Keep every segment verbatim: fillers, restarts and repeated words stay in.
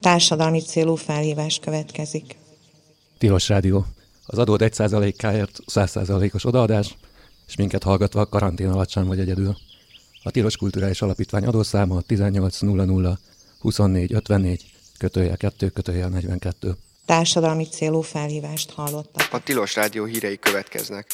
Társadalmi célú felhívás következik. Tilos Rádió. Az adód egy százalékáért száz százalékos odaadás, és minket hallgatva karantén alatt sem vagy egyedül. A Tilos Kulturális Alapítvány adószáma tizennyolc nulla nulla huszonnégy ötvennégy kötőjel kettő kötőjel negyvenkettő. Társadalmi célú felhívást hallottak. A Tilos Rádió hírei következnek.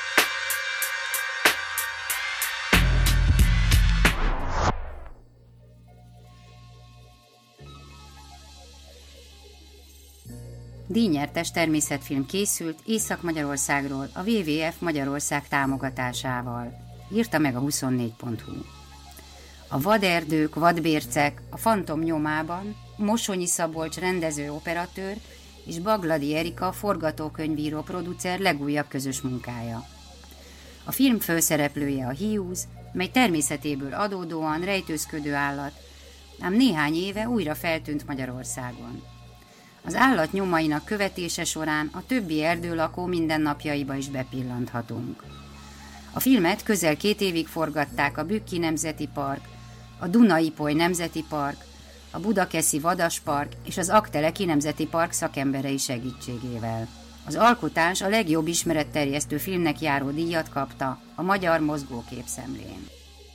Díjnyertes természetfilm készült Észak-Magyarországról a dupla vé vé ef Magyarország támogatásával, írta meg a huszonnégy pont hu. A vaderdők, vadbércek a Fantom nyomában Mosonyi Szabolcs rendező-operatőr és Bagladi Erika forgatókönyvíró producer legújabb közös munkája. A film főszereplője a hiúz, mely természetéből adódóan rejtőzködő állat, ám néhány éve újra feltűnt Magyarországon. Az állat nyomainak követése során a többi erdőlakó mindennapjaiba is bepillanthatunk. A filmet közel két évig forgatták a Bükki Nemzeti Park, a Duna-Ipoly Nemzeti Park, a Budakeszi Vadaspark és az Aggteleki Nemzeti Park szakemberei segítségével. Az alkotás a legjobb ismeretterjesztő filmnek járó díjat kapta a Magyar Mozgóképszemlén.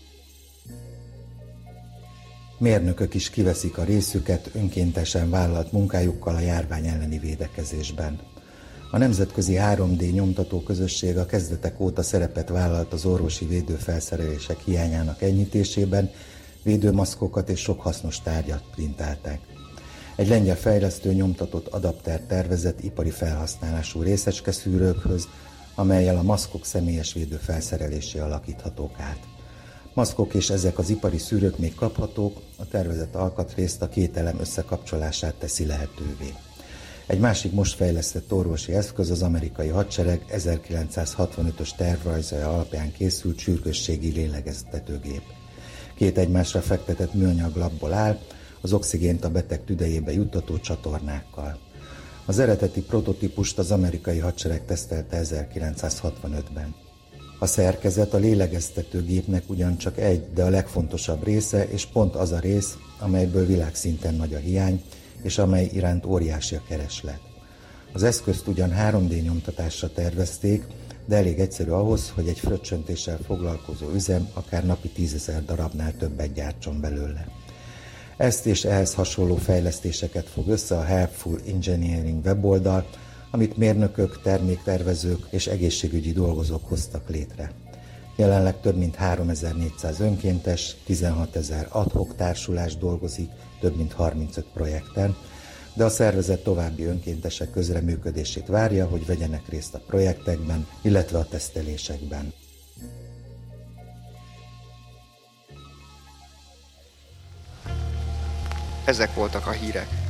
Mérnökök is kiveszik a részüket önkéntesen vállalt munkájukkal a járvány elleni védekezésben. A nemzetközi három dé nyomtató közösség a kezdetek óta szerepet vállalt az orvosi védőfelszerelések hiányának enyhítésében, védőmaszkokat és sok hasznos tárgyat printálták. Egy lengyel fejlesztő nyomtatott adapter tervezett ipari felhasználású részecskeszűrőkhöz, amellyel a maszkok személyes védőfelszerelésé alakíthatók át. Maszkok és ezek az ipari szűrők még kaphatók, a tervezett alkatrészt a két elem összekapcsolását teszi lehetővé. Egy másik most fejlesztett orvosi eszköz az amerikai hadsereg ezerkilencszázhatvanötös tervrajza alapján készült sürgősségi lélegeztetőgép. Két egymásra fektetett műanyag lapból áll, az oxigént a beteg tüdejébe juttató csatornákkal. Az eredeti prototípust az amerikai hadsereg tesztelte ezerkilencszázhatvanötben. A szerkezet a lélegeztetőgépnek ugyancsak egy, de a legfontosabb része, és pont az a rész, amelyből világszinten nagy a hiány, és amely iránt óriási a kereslet. Az eszközt ugyan három dé nyomtatásra tervezték, de elég egyszerű ahhoz, hogy egy fröccsöntéssel foglalkozó üzem akár napi tízezer darabnál többet gyártson belőle. Ezt és ehhez hasonló fejlesztéseket fog össze a Helpful Engineering weboldal, amit mérnökök, terméktervezők és egészségügyi dolgozók hoztak létre. Jelenleg több mint háromezer-négyszáz önkéntes, tizenhatezer ad hoc társulás dolgozik több mint harmincöt projekten, de a szervezet további önkéntesek közreműködését várja, hogy vegyenek részt a projektekben, illetve a tesztelésekben. Ezek voltak a hírek.